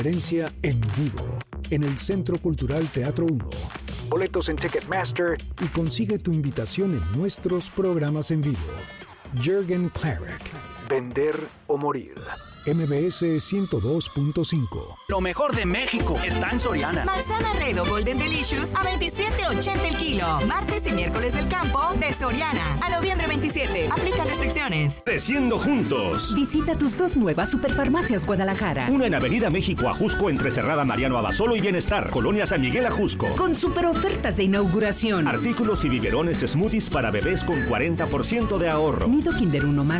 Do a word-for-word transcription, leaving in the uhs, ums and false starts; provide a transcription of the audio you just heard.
Conferencia en vivo en el Centro Cultural Teatro uno. Boletos en Ticketmaster y consigue tu invitación en nuestros programas en vivo. Jürgen Klarek, Vender o Morir. M B S ciento dos punto cinco. Lo mejor de México está en Soriana. Manzana Redo Golden Delicious a veintisiete ochenta el kilo. Martes y miércoles del campo de Soriana. A noviembre veintisiete. Aplican restricciones. Creciendo juntos. Visita tus dos nuevas Superfarmacias Guadalajara. Una en Avenida México Ajusco entre Cerrada Mariano Abasolo y Bienestar. Colonia San Miguel Ajusco. Con super ofertas de inauguración. Artículos y biberones smoothies para bebés con cuarenta por ciento de ahorro. Nido Kinder Uno más